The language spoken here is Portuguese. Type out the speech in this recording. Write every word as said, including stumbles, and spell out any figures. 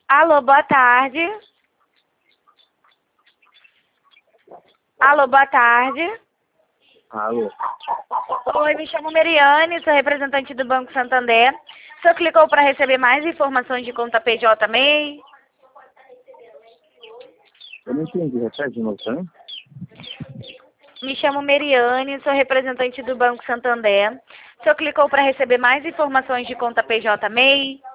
Alô, boa tarde. Alô, boa tarde. Alô. Oi, me chamo Meriane, sou representante do Banco Santander. O senhor clicou para receber mais informações de conta P J M E I? Eu não entendi, repete de novo, tá? Me chamo Meriane, sou representante do Banco Santander. O senhor clicou para receber mais informações de conta P J M E I?